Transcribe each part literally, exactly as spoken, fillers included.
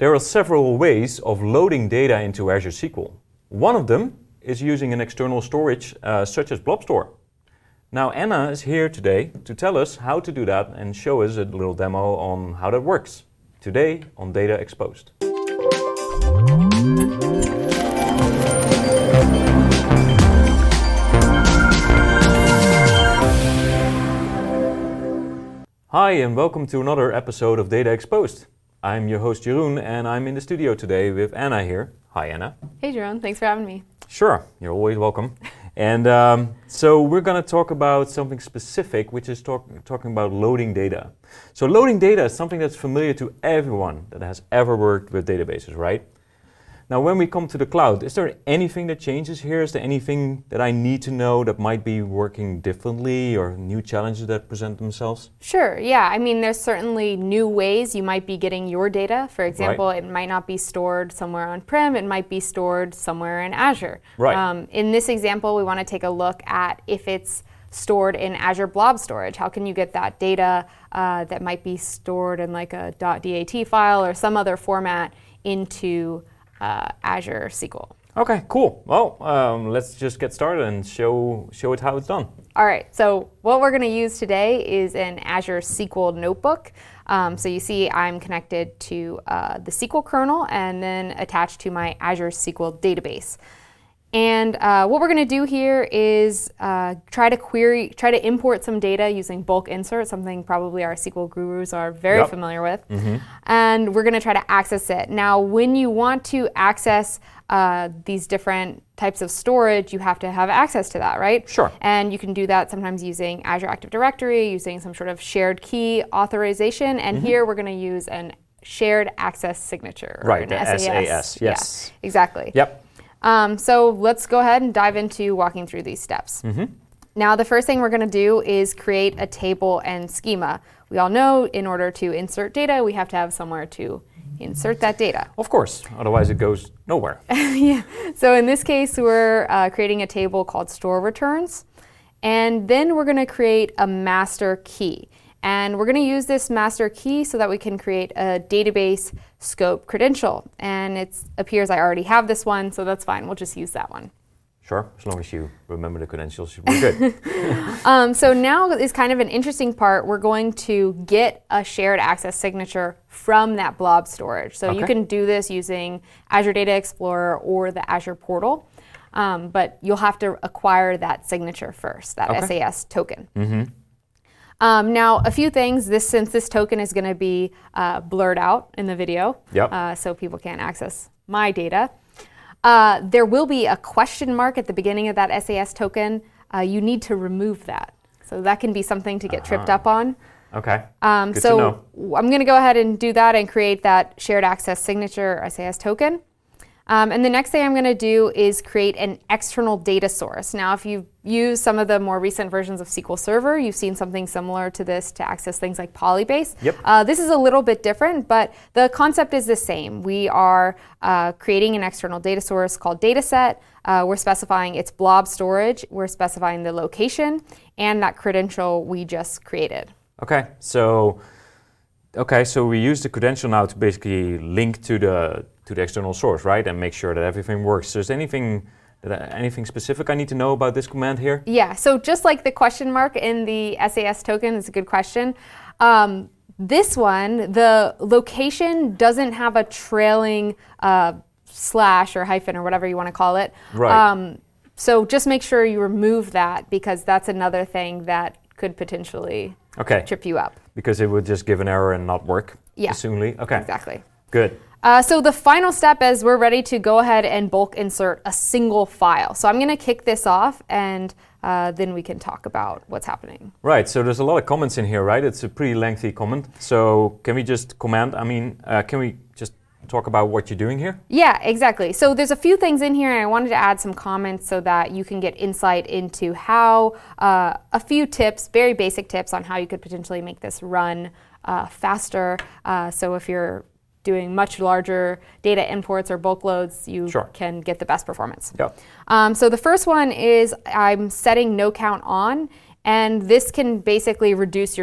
There are several ways of loading data into Azure S Q L. One of them is using an external storage uh, such as Blob Store. Now Anna is here today to tell us how to do that and show us a little demo on how that works. Today on Data Exposed. Hi and welcome to another episode of Data Exposed. I'm your host Jeroen and I'm in the studio today with Anna here. Hi Anna. Hey Jeroen, thanks for having me. Sure, you're always welcome. And um, so we're going to talk about something specific, which is talk, talking about loading data. So loading data is something that's familiar to everyone that has ever worked with databases, right? Now when we come to the cloud, is there anything that changes here? Is there anything that I need to know that might be working differently or new challenges that present themselves? Sure, yeah. I mean, there's certainly new ways you might be getting your data. For example, right. It might not be stored somewhere on-prem, it might be stored somewhere in Azure. Right. Um, in this example, we want to take a look at if it's stored in Azure Blob Storage. How can you get that data uh, that might be stored in like a .dat file or some other format into Uh, Azure S Q L. Okay, cool. Well, um, let's just get started and show show it how it's done. All right, so what we're going to use today is an Azure S Q L notebook. Um, so you see I'm connected to uh, the S Q L kernel and then attached to my Azure S Q L database. And uh, what we're going to do here is uh, try to query, try to import some data using bulk insert, something probably our S Q L gurus are very yep. familiar with. Mm-hmm. And we're going to try to access it. Now, when you want to access uh, these different types of storage, you have to have access to that, right? Sure. And you can do that sometimes using Azure Active Directory, using some sort of shared key authorization. And mm-hmm. here we're going to use an shared access signature. Right, the S A S. S A S, yes. Yeah, exactly. Yep. Um, so let's go ahead and dive into walking through these steps. Mm-hmm. Now the first thing we're going to do is create a table and schema. We all know in order to insert data, we have to have somewhere to insert that data. Of course, otherwise it goes nowhere. Yeah. So in this case, we're uh, creating a table called store returns. And then we're going to create a master key. And we're going to use this master key so that we can create a database scope credential. And it appears I already have this one, so that's fine. We'll just use that one. Sure, as long as you remember the credentials, we're good. um, so now is kind of an interesting part. We're going to get a shared access signature from that blob storage. So okay. you can do this using Azure Data Explorer or the Azure portal. Um, but you'll have to acquire that signature first, that okay. S A S token. Mm-hmm. Um, now, a few things, this, since this token is going to be uh, blurred out in the video, yep. uh, so people can't access my data, uh, there will be a question mark at the beginning of that S A S token. Uh, you need to remove that. So that can be something to get uh-huh. tripped up on. Okay, um, good so to know. I'm going to go ahead and do that and create that shared access signature S A S token. Um, and the next thing I'm going to do is create an external data source. Now, if you've used some of the more recent versions of S Q L Server, you've seen something similar to this to access things like Polybase. Yep. Uh, this is a little bit different, but the concept is the same. We are uh, creating an external data source called dataset. Uh, we're specifying its blob storage. We're specifying the location and that credential we just created. Okay, so okay, so we use the credential now to basically link to the to the external source, right, and make sure that everything works. So is there anything that I, anything specific I need to know about this command here? Yeah. So just like the question mark in the S A S token is a good question. Um, this one, the location doesn't have a trailing uh, slash or hyphen or whatever you want to call it. Right. Um, so just make sure you remove that because that's another thing that could potentially okay. trip you up. Because it would just give an error and not work. Yeah. Assumingly. Okay. Exactly. Good. Uh, so the final step is we're ready to go ahead and bulk insert a single file. So I'm going to kick this off and uh, then we can talk about what's happening. Right, so there's a lot of comments in here, right? It's a pretty lengthy comment. So can we just comment, I mean, uh, can we just talk about what you're doing here? Yeah, exactly. So there's a few things in here and I wanted to add some comments so that you can get insight into how uh, a few tips, very basic tips on how you could potentially make this run uh, faster. Uh, so if you're doing much larger data imports or bulk loads, you sure. can get the best performance. Yep. Um, so the first one is I'm setting no count on, and this can basically reduce your net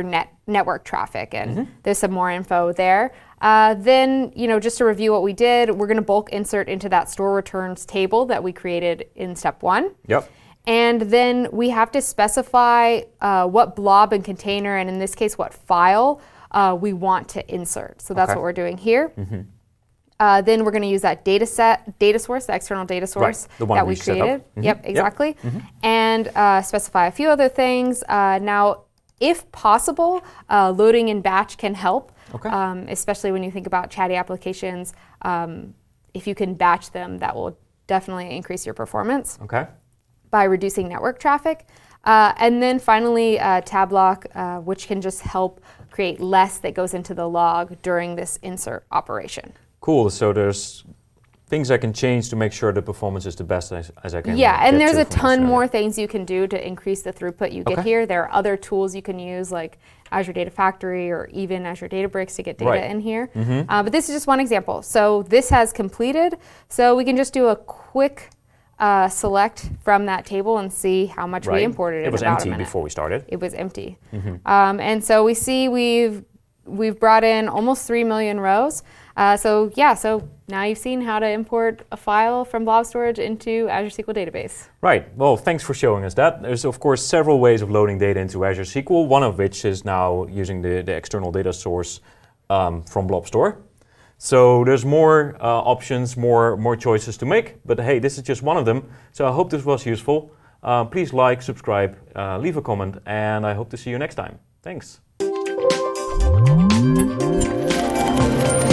network traffic, and mm-hmm. there's some more info there. Uh, then, you know, just to review what we did, we're going to bulk insert into that store returns table that we created in step one. Yep. And then we have to specify uh, what blob and container, and in this case, what file uh, we want to insert. So that's okay. what we're doing here. Mm-hmm. Uh, then we're going to use that data set, data source, the external data source right. the one that we we created. Mm-hmm. Yep, exactly. Yep. Mm-hmm. And uh, specify a few other things. Uh, now, if possible, uh, loading in batch can help, okay. um, especially when you think about chatty applications. Um, if you can batch them, that will definitely increase your performance okay. by reducing network traffic. Uh, and then finally, uh, tab lock, uh, which can just help create less that goes into the log during this insert operation. Cool. So there's things I can change to make sure the performance is the best as, as I can. Yeah, and there's to a ton my more things you can do to increase the throughput you get okay. here. There are other tools you can use, like Azure Data Factory or even Azure Databricks, to get data right. in here. Mm-hmm. Uh, but this is just one example. So this has completed. So we can just do a quick uh, select from that table and see how much right. we imported. It was in about empty a minute. before we started. It was empty. Mm-hmm. Um, and so we see we've we've brought in almost three million rows. Uh, so yeah, so now you've seen how to import a file from Blob Storage into Azure S Q L Database. Right. Well, thanks for showing us that. There's of course several ways of loading data into Azure S Q L. One of which is now using the, the external data source um, from Blob Store. So there's more uh, options, more more choices to make. But hey, this is just one of them. So I hope this was useful. Uh, please like, subscribe, uh, leave a comment, and I hope to see you next time. Thanks.